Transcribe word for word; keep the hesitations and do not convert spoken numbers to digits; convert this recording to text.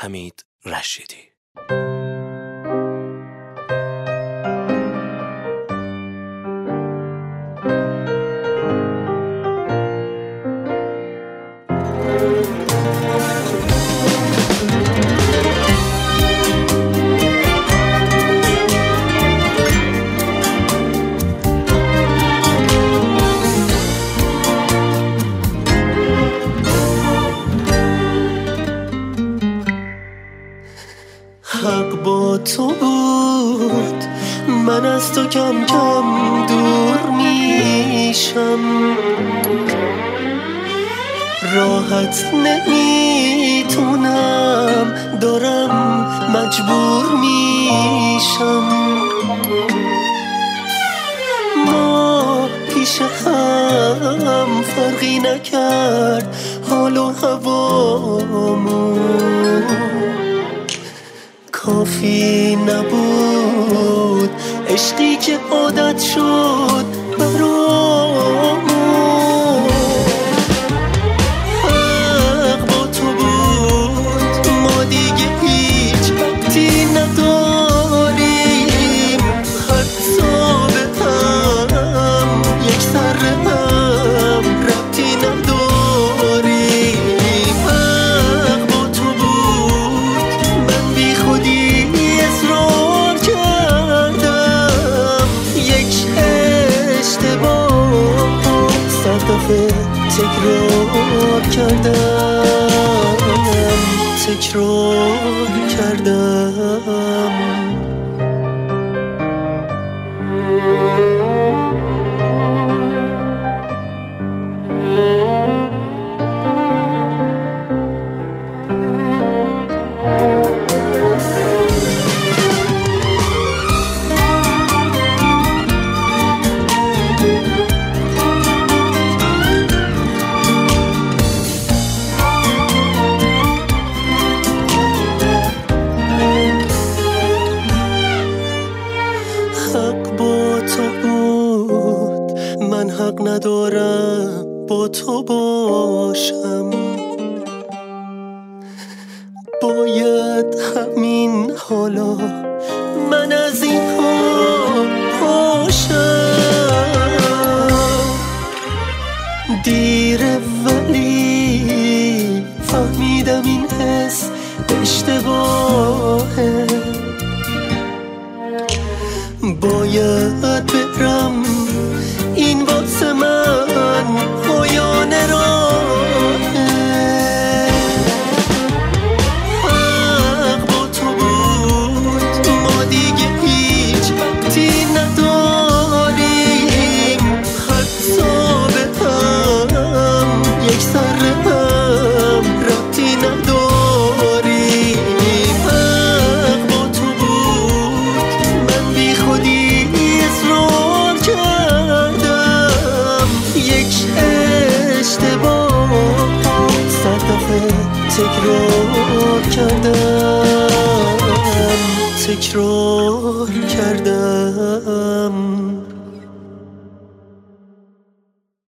حمید رشیدی. حق با تو بود، من از تو کم کم دور میشم، راحت نمیتونم، دارم مجبور میشم. ما پیش هم فرقی نکرد حال و هوامون، کافی نبود عشقی که عادت شد برامون. حق با تو بود، ما دیگه هیچ وقتی نداریم، حتی به هم یک ذره هم ربطی نداریم. حق با تو بود، من بی خودی اصرار کردم، یک اشتباه صد دفعه تکرار کردم، تکرار کردم. حق با تو بود، من حق ندارم با تو باشم، باید همین حالا من از این حال باشم. دیره ولی فهمیدم این حس اشتباهه، باید برم، این واسه من پایان راهه. حق با تو بود، ما دیگه هیچ وقتی نداریم، حتی به هم یک ذره هم ربطی نداریم. حق با تو بود، من بی خودی اصرار کردم، یک اشتباه صد دفعه تکرار کردم، تکرار کردم.